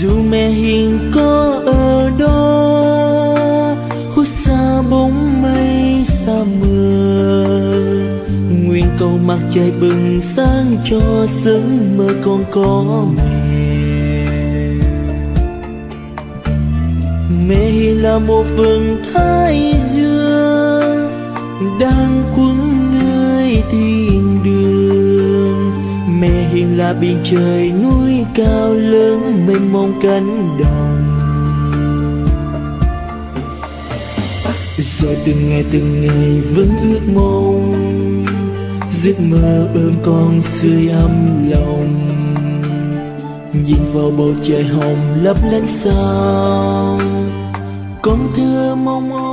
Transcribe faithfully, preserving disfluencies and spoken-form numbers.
Dù mẹ hiền có ở đó, hút xa bóng mây xa mưa, nguyện cầu mặt trời bừng sáng cho giấc mơ con có mẹ. Mẹ hiền là một vầng thái dương đang quấn nơi thiên đường. Mẹ hiền là biển trời núi cao lớn mênh mông cánh đồng. Rồi từng ngày từng ngày vẫn ước mong giấc mơ ôm con sưởi ấm lòng. Nhìn vào bầu trời hồng lấp lánh sao, con thơ mong mỏi